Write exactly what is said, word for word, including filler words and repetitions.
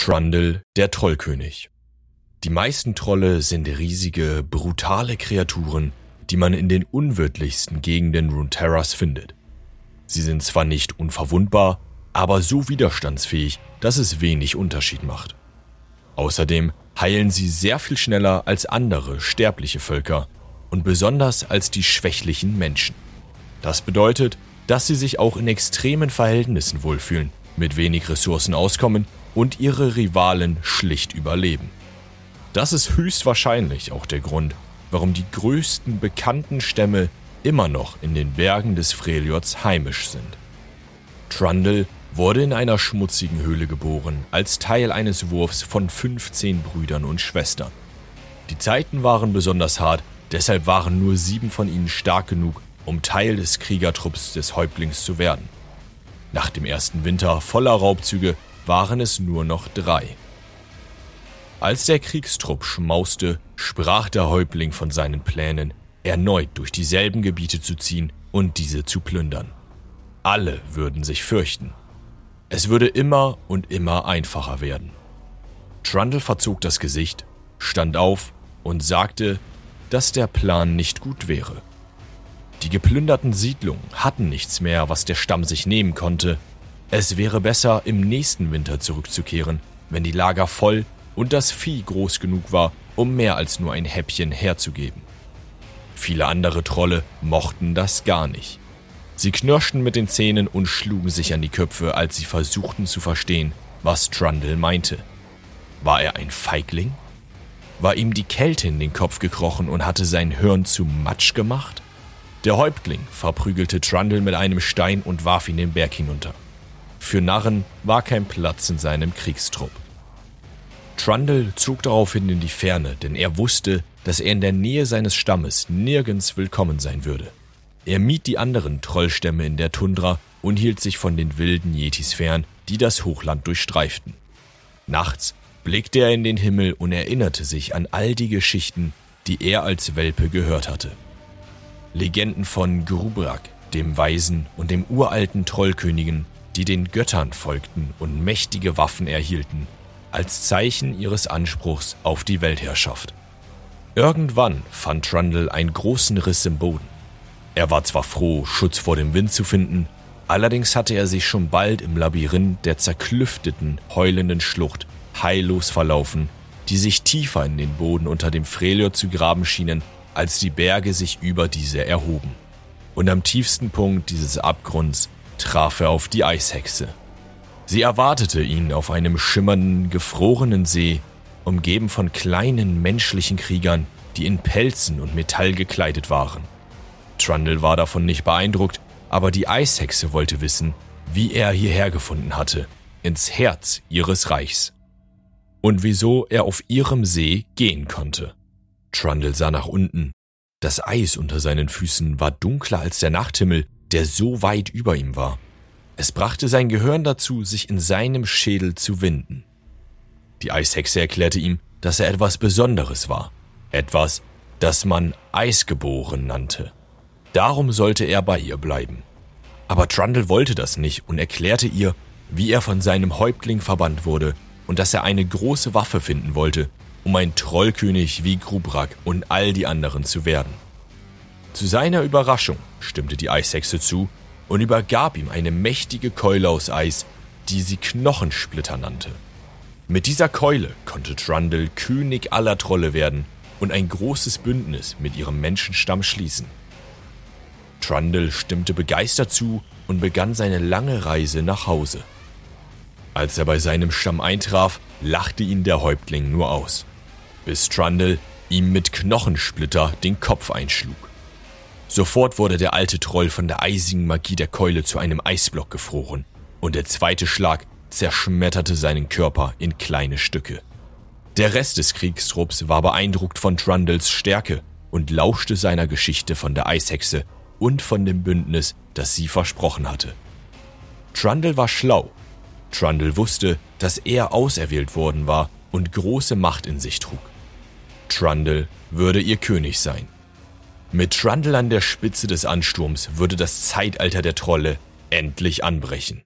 Trundle, der Trollkönig. Die meisten Trolle sind riesige, brutale Kreaturen, die man in den unwirtlichsten Gegenden Runeterras findet. Sie sind zwar nicht unverwundbar, aber so widerstandsfähig, dass es wenig Unterschied macht. Außerdem heilen sie sehr viel schneller als andere sterbliche Völker und besonders als die schwächlichen Menschen. Das bedeutet, dass sie sich auch in extremen Verhältnissen wohlfühlen, mit wenig Ressourcen auskommen und ihre Rivalen schlicht überleben. Das ist höchstwahrscheinlich auch der Grund, warum die größten bekannten Stämme immer noch in den Bergen des Freljords heimisch sind. Trundle wurde in einer schmutzigen Höhle geboren, als Teil eines Wurfs von fünfzehn Brüdern und Schwestern. Die Zeiten waren besonders hart, deshalb waren nur sieben von ihnen stark genug, um Teil des Kriegertrupps des Häuptlings zu werden. Nach dem ersten Winter voller Raubzüge waren es nur noch drei. Als der Kriegstrupp schmauste, sprach der Häuptling von seinen Plänen, erneut durch dieselben Gebiete zu ziehen und diese zu plündern. Alle würden sich fürchten. Es würde immer und immer einfacher werden. Trundle verzog das Gesicht, stand auf und sagte, dass der Plan nicht gut wäre. Die geplünderten Siedlungen hatten nichts mehr, was der Stamm sich nehmen konnte. Es wäre besser, im nächsten Winter zurückzukehren, wenn die Lager voll und das Vieh groß genug war, um mehr als nur ein Häppchen herzugeben. Viele andere Trolle mochten das gar nicht. Sie knirschten mit den Zähnen und schlugen sich an die Köpfe, als sie versuchten zu verstehen, was Trundle meinte. War er ein Feigling? War ihm die Kälte in den Kopf gekrochen und hatte sein Hirn zu Matsch gemacht? Der Häuptling verprügelte Trundle mit einem Stein und warf ihn den Berg hinunter. Für Narren war kein Platz in seinem Kriegstrupp. Trundle zog daraufhin in die Ferne, denn er wusste, dass er in der Nähe seines Stammes nirgends willkommen sein würde. Er mied die anderen Trollstämme in der Tundra und hielt sich von den wilden Yetis fern, die das Hochland durchstreiften. Nachts blickte er in den Himmel und erinnerte sich an all die Geschichten, die er als Welpe gehört hatte. Legenden von Grubrak, dem Weisen und dem uralten Trollkönigen, die den Göttern folgten und mächtige Waffen erhielten, als Zeichen ihres Anspruchs auf die Weltherrschaft. Irgendwann fand Trundle einen großen Riss im Boden. Er war zwar froh, Schutz vor dem Wind zu finden, allerdings hatte er sich schon bald im Labyrinth der zerklüfteten, heulenden Schlucht heillos verlaufen, die sich tiefer in den Boden unter dem Freljord zu graben schienen, als die Berge sich über diese erhoben. Und am tiefsten Punkt dieses Abgrunds traf er auf die Eishexe. Sie erwartete ihn auf einem schimmernden, gefrorenen See, umgeben von kleinen menschlichen Kriegern, die in Pelzen und Metall gekleidet waren. Trundle war davon nicht beeindruckt, aber die Eishexe wollte wissen, wie er hierher gefunden hatte, ins Herz ihres Reichs. Und wieso er auf ihrem See gehen konnte. Trundle sah nach unten. Das Eis unter seinen Füßen war dunkler als der Nachthimmel, der so weit über ihm war. Es brachte sein Gehirn dazu, sich in seinem Schädel zu winden. Die Eishexe erklärte ihm, dass er etwas Besonderes war. Etwas, das man Eisgeboren nannte. Darum sollte er bei ihr bleiben. Aber Trundle wollte das nicht und erklärte ihr, wie er von seinem Häuptling verbannt wurde und dass er eine große Waffe finden wollte, um ein Trollkönig wie Grubrak und all die anderen zu werden. Zu seiner Überraschung stimmte die Eishexe zu und übergab ihm eine mächtige Keule aus Eis, die sie Knochensplitter nannte. Mit dieser Keule konnte Trundle König aller Trolle werden und ein großes Bündnis mit ihrem Menschenstamm schließen. Trundle stimmte begeistert zu und begann seine lange Reise nach Hause. Als er bei seinem Stamm eintraf, lachte ihn der Häuptling nur aus, bis Trundle ihm mit Knochensplitter den Kopf einschlug. Sofort wurde der alte Troll von der eisigen Magie der Keule zu einem Eisblock gefroren und der zweite Schlag zerschmetterte seinen Körper in kleine Stücke. Der Rest des Kriegstrupps war beeindruckt von Trundles Stärke und lauschte seiner Geschichte von der Eishexe und von dem Bündnis, das sie versprochen hatte. Trundle war schlau. Trundle wusste, dass er auserwählt worden war und große Macht in sich trug. Trundle würde ihr König sein. Mit Trundle an der Spitze des Ansturms würde das Zeitalter der Trolle endlich anbrechen.